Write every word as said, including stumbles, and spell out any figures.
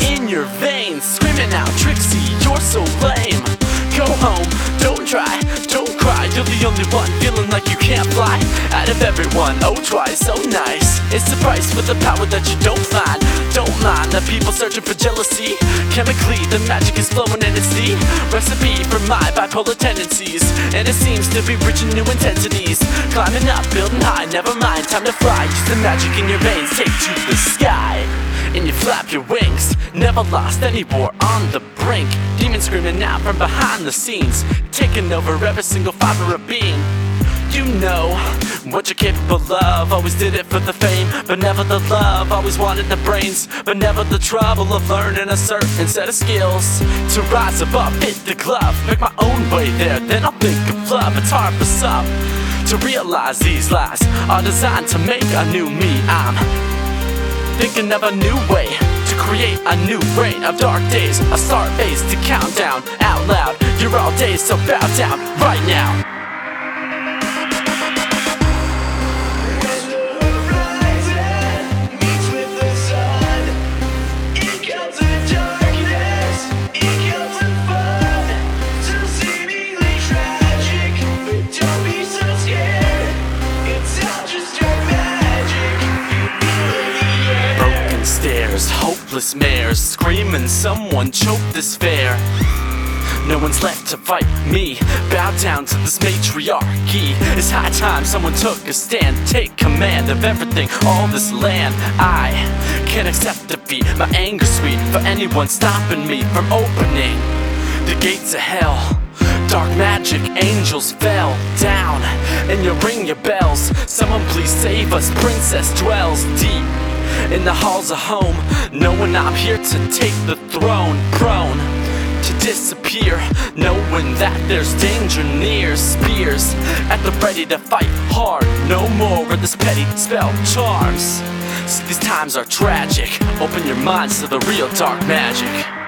in your veins, screaming out, Trixie, you're so lame. Go home, don't try, don't cry, you're the only one feeling like you can't fly. Out of everyone, oh try, so nice. It's the price for the power that you don't find. Don't mind the people searching for jealousy. Chemically, the magic is flowing and it's the recipe for my bipolar tendencies. And it seems to be reaching new intensities. Climbing up, building high, never mind, time to fly. Use the magic in your veins, take to the sky. And you flap your wings, never lost any war on the brink. Demons screaming out from behind the scenes, taking over every single fiber of being. You know what you're capable of. Always did it for the fame, but never the love. Always wanted the brains, but never the trouble of learning a certain set of skills. To rise above, hit the glove, make my own way there, then I'll think of love. It's hard for some to realize these lies are designed to make a new me. I'm thinking of a new way to create a new reign of dark days. A start phase to count down out loud. You're all days, so bow down right now. Hopeless mares screaming, someone choke this fair. No one's left to fight me. Bow down to this matriarchy. It's high time someone took a stand. Take command of everything, all this land. I can't accept defeat. My anger's sweet for anyone stopping me from opening the gates of hell. Dark magic angels fell down, and you ring your bells. Someone please save us. Princess dwells deep in the halls of home, knowing I'm here to take the throne. Prone to disappear, knowing that there's danger near. Spears at the ready to fight hard. No more of this petty spell charms. See, these times are tragic. Open your minds to the real dark magic.